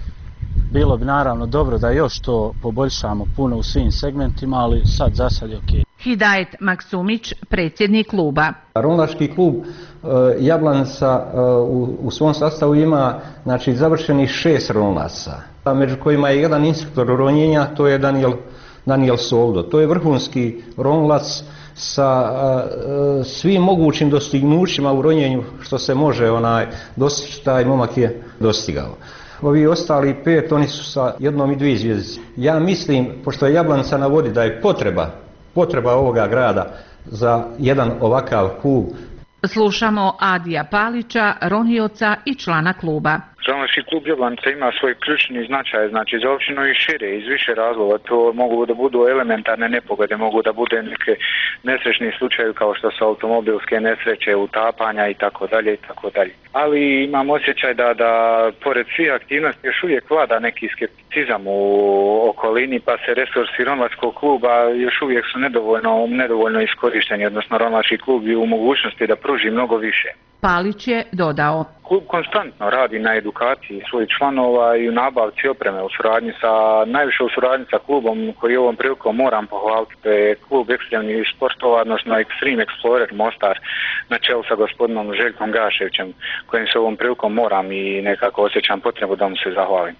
Bilo bi naravno dobro da još to poboljšamo puno u svim segmentima, ali za sad je okej. Hidajet Maksumić, predsjednik kluba. Ronilački klub Jablanica u svom sastavu ima završenih 6 ronilaca, među kojima je jedan instruktor ronjenja, to je Daniel Soldo. To je vrhunski ronilac sa svim mogućim dostignućima u ronjenju što se može dostići, taj momak je dostigao. Ovi ostali 5, oni su sa 1 i 2 zvjezdice. Ja mislim, pošto je Jablanica na vodi, da je potreba ovoga grada za jedan ovakav klub. Slušamo Adija Palića, ronioca i člana kluba. Ronilački klub Jablanica ima svoj ključni značaj, za općinu i šire, iz više razloga. To mogu da budu elementarne nepogode, mogu da bude neke nesrećni slučajevi kao što su automobilske nesreće, utapanja i tako dalje. Ali imam osjećaj da pored svih aktivnosti još uvijek vlada neki skepticizam u okolini, pa se resursi Ronilačkog kluba još uvijek su nedovoljno iskorišteni, odnosno Ronilački klub je u mogućnosti da pruži mnogo više. Palić je dodao. Klub konstantno radi na edukaciji svojih članova i u nabavci opreme najviše u suradnji sa klubom koji ovom prilikom moram pohvaliti. To je klub ekstremnih sportova, odnosno Extreme Explorer Mostar na čelu sa gospodinom Željkom Gaševićem, kojim se ovom prilikom moram i nekako osjećam potrebu da mu se zahvalim.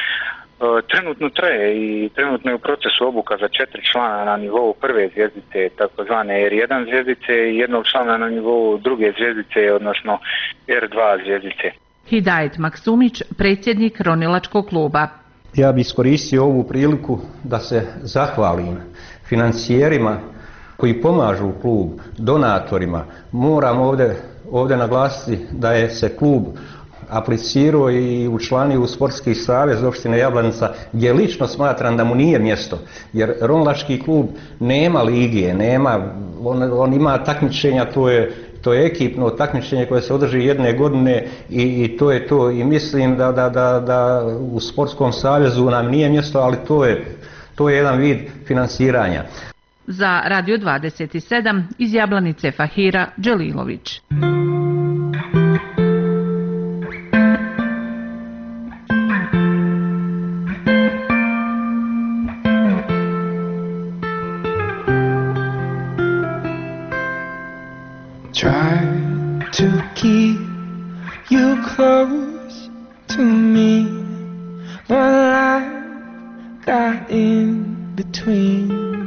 Trenutno traje i trenutno je u procesu obuka za 4 člana na nivou prve zvjezdice, takozvane R1 zvjezdice i jednog člana na nivou druge zvjezdice, odnosno R2 zvjezdice. Hidajet Maksumić, predsjednik Ronilačkog kluba. Ja bih iskoristio ovu priliku da se zahvalim financijerima koji pomažu klub, donatorima. Moram ovdje naglasiti da je se klub aplicirao i učlanio u Sportski savez opštine Jablanica, gdje lično smatram da mu nije mjesto, jer Ronilački klub nema lige, on ima takmičenja, to je ekipno takmičenje koje se održi jedne godine i to je to. I mislim da u Sportskom savezu nam nije mjesto, ali to je jedan vid finansiranja. Za Radio 27 iz Jablanice Fahira Đelilović. Try to keep you close to me, but I got in between.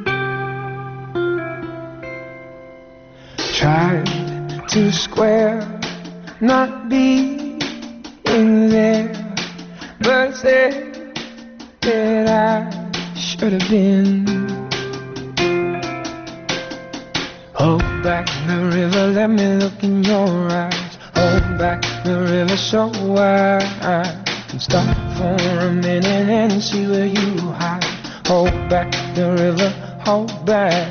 Tried to square, not being there, but said that I should have been. Hold back the river, let me look in your eyes. Hold back the river so I can stop for a minute and see where you hide. Hold back the river, hold back.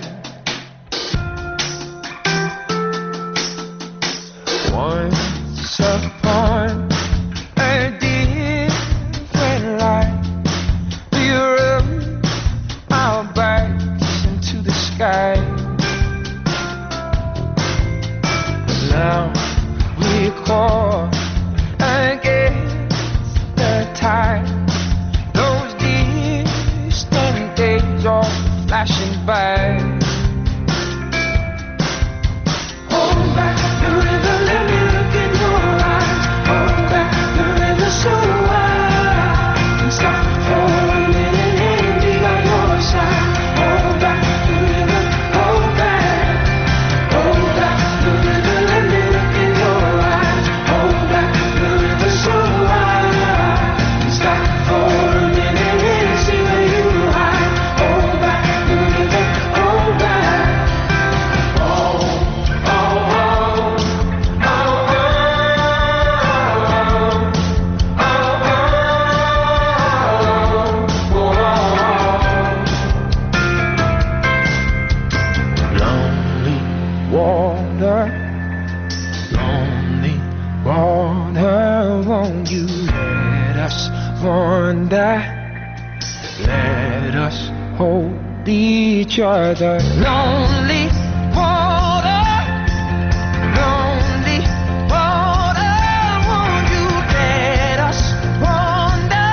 Once upon a different life, we rubbed our backs into the sky. Now we caught against the tide. Those distant days are flashing by. Hold back the river, let me look in your eyes. Hold back the river so I can stop for a minute and be by your side. Hold back the river, hold back. Hold back the river, let me look in your eyes. Hold water, lonely water. Won't you let us wander? Let us hold each other. Lonely water, lonely water. Won't you let us wander?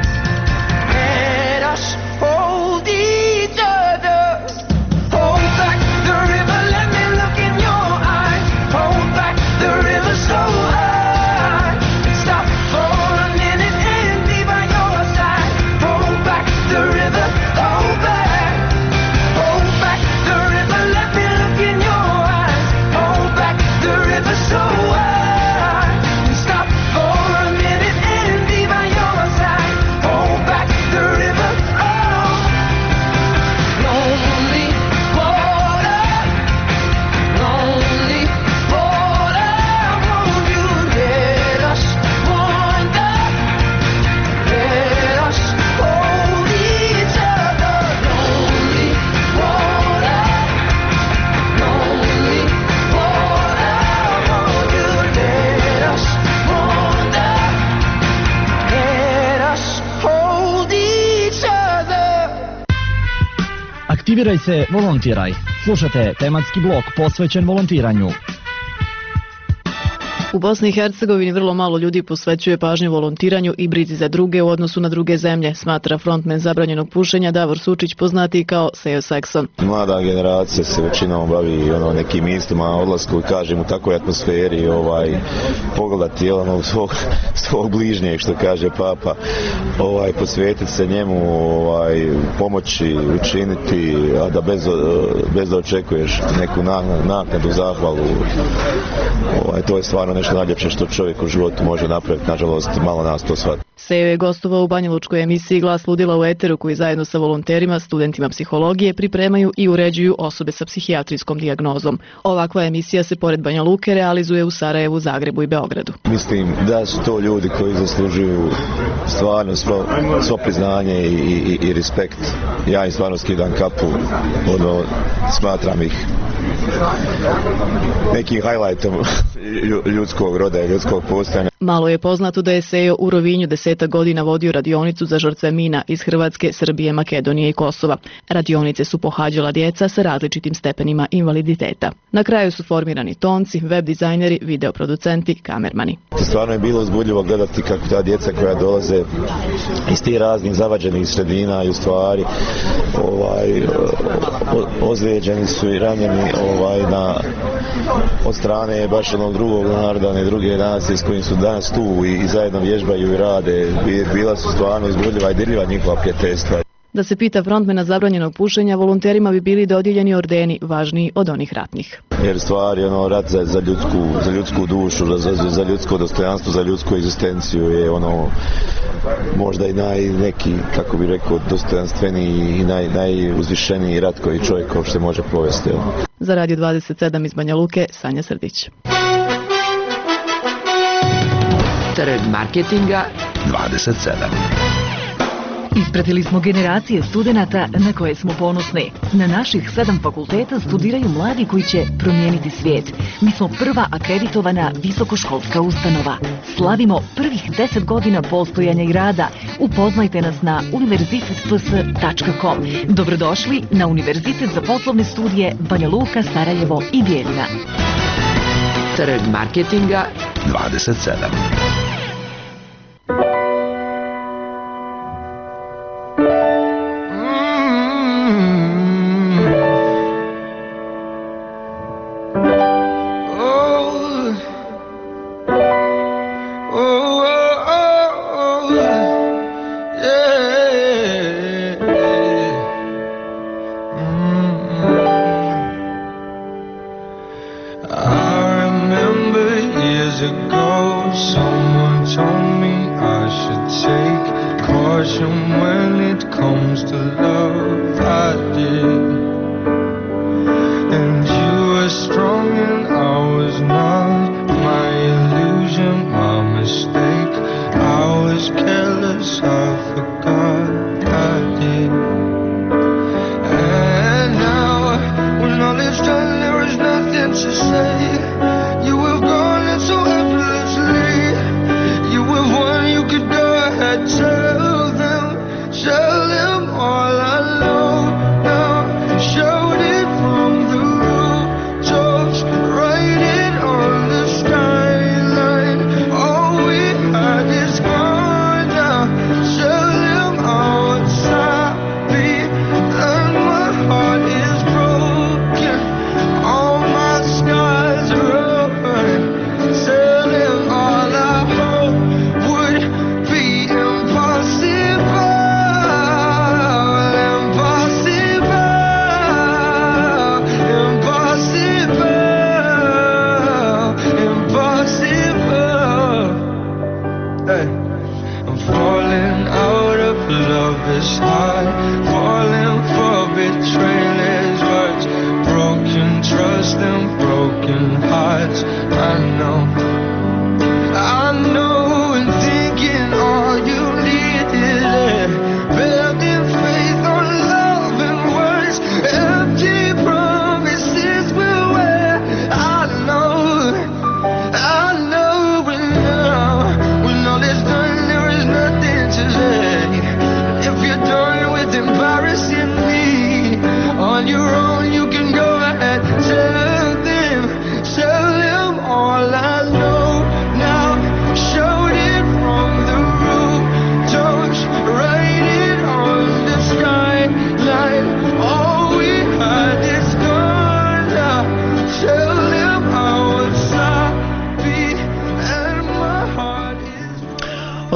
Let us hold each other. Hold back the river, let me look in your eyes. Hold back the river so high. Stop for a minute and be by your side. Hold back the river, hold back. Hold back the river, let me look in your eyes. Hold back the river so high. Stop for a minute and be by your side. Hold back the river, oh. Lonely water, lonely water. Won't you let us wander? Let us hold each other. Lonely water, lonely water. Won't you let us wander? Let us hold each other. Aktiviraj se, volontiraj. Slušate tematski blok posvećen volontiranju. U Bosni i Hercegovini vrlo malo ljudi posvećuje pažnju volontiranju i brizi za druge u odnosu na druge zemlje, smatra frontmen zabranjenog pušenja Davor Sučić, poznati kao Sejo Saxon. Mlada generacija se većinom bavi nekim istima, odlasku i kažem u takvoj atmosferi pogledati svog bližnjeg, što kaže Papa, posvetiti se njemu, pomoći, učiniti, a da bez da očekuješ neku naknadu, zahvalu. To je stvarno nešto najljepše što čovjek u životu može napraviti, nažalost malo nas to shvati. Sejo je gostovao u banjalučkoj emisiji Glas ludila u eteru, koji zajedno sa volonterima, studentima psihologije, pripremaju i uređuju osobe sa psihijatrijskom dijagnozom. Ovakva emisija se pored Banja Luke realizuje u Sarajevu, Zagrebu i Beogradu. Mislim da su to ljudi koji zaslužuju stvarno svo priznanje i respekt. Ja im stvarno skidam kapu, smatram ih nekim highlightom ljudskog roda i ljudskog postojanja. Malo je poznato da je Sejo u Rovinju 10 godina vodio radionicu za žrtve mina iz Hrvatske, Srbije, Makedonije i Kosova. Radionice su pohađala djeca sa različitim stepenima invaliditeta. Na kraju su formirani tonci, web dizajneri, videoproducenti, kamermani. Stvarno je bilo uzbudljivo gledati kako ta djeca koja dolaze iz tih raznih zavađenih sredina i u stvari ozlijeđeni su i ranjeni od strane baš onog drugog naroda, one druge nacije s kojim su danas tu i zajedno vježbaju i rade. Bila su stvarno uzbudljiva i dirljiva njihova prijateljstva. Da se pita frontmena zabranjenog pušenja, volonterima bi bili dodijeljeni ordeni važniji od onih ratnih. Jer stvari, rat za ljudsku dušu, za ljudsko dostojanstvo, za ljudsku egzistenciju je možda i neki, kako bi rekao, dostojanstveniji i najuzvišeniji rat koji čovjek uopšte može provesti. Za Radio 27 iz Banja Luke, Sanja Srdić. Trg marketinga 27. Ispratili smo generacije studenata na koje smo ponosni. Na naših 7 fakulteta studiraju mladi koji će promijeniti svijet. Mi smo prva akreditovana visokoškolska ustanova. Slavimo prvih 10 godina postojanja i rada. Upoznajte nas na univerzitetps.com. Dobrodošli na Univerzitet za poslovne studije Banja Luka, Sarajevo i Bijeljina. Trg marketinga 27.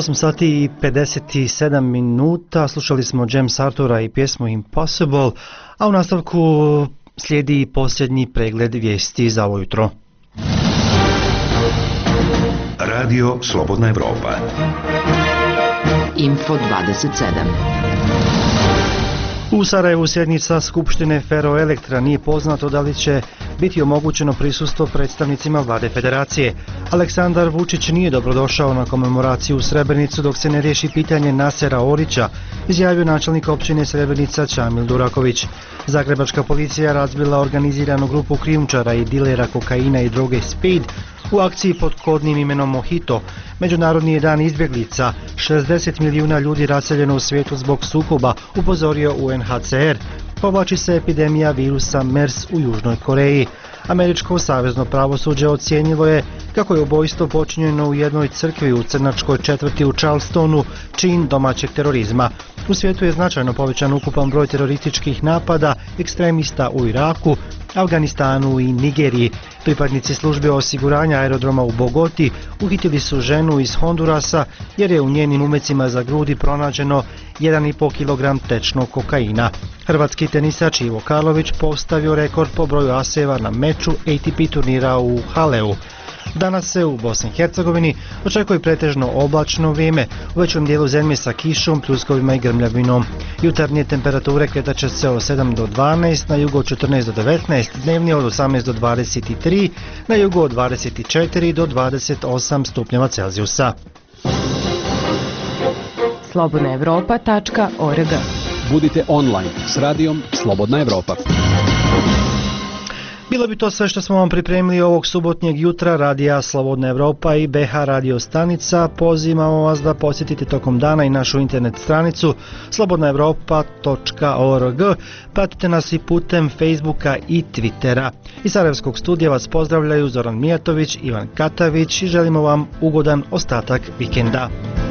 8 sati i 57 minuta, slušali smo James Artura i pjesmu Impossible, a u nastavku slijedi posljednji pregled vijesti za ovo jutro. Radio Slobodna Evropa. Info 27. U Sarajevu sjednica Skupštine Feroelektra, nije poznato da li će biti omogućeno prisustvo predstavnicima vlade federacije. Aleksandar Vučić nije dobrodošao na komemoraciju u Srebrenicu dok se ne riješi pitanje Nasera Orića, izjavio načelnik općine Srebrenica Čamil Duraković. Zagrebačka policija razbila organiziranu grupu krijumčara i dilera kokaina i droge Speed u akciji pod kodnim imenom Mojito. Međunarodni je dan izbjeglica, 60 milijuna ljudi raseljeno u svijetu zbog sukoba, upozorio UNHCR. Povlači se epidemija virusa MERS u Južnoj Koreji. Američko savezno pravosuđe ocijenilo je kako je ubojstvo počinjeno u jednoj crkvi u crnačkoj četvrti u Charlestonu čin domaćeg terorizma. U svijetu je značajno povećan ukupan broj terorističkih napada ekstremista u Iraku, Afganistanu i Nigeriji. Pripadnici službe osiguranja aerodroma u Bogoti uhitili su ženu iz Hondurasa jer je u njenim umecima za grudi pronađeno 1,5 kg tečnog kokaina. Hrvatski tenisač Ivo Karlović postavio rekord po broju aseva na meču ATP turnira u Haleu. Danas se u Bosni i Hercegovini očekuje pretežno oblačno vrijeme, u većem dijelu zemlje sa kišom, pljuskovima i grmljavinom. Jutarnje temperature kretat će se od 7 do 12, na jugu od 14 do 19, dnevni od 18 do 23, na jugu od 24 do 28 stupnjeva Celzijusa. slobodnaevropa.org. Budite online s radijom Slobodna Evropa. Bilo bi to sve što smo vam pripremili ovog subotnjeg jutra. Radija Slobodna Evropa i BH radio stanica. Pozivamo vas da posjetite tokom dana i našu internet stranicu slobodnaevropa.org. Pratite nas i putem Facebooka i Twittera. Iz Sarajevskog studija vas pozdravljaju Zoran Mijatović, Ivan Katavić i želimo vam ugodan ostatak vikenda.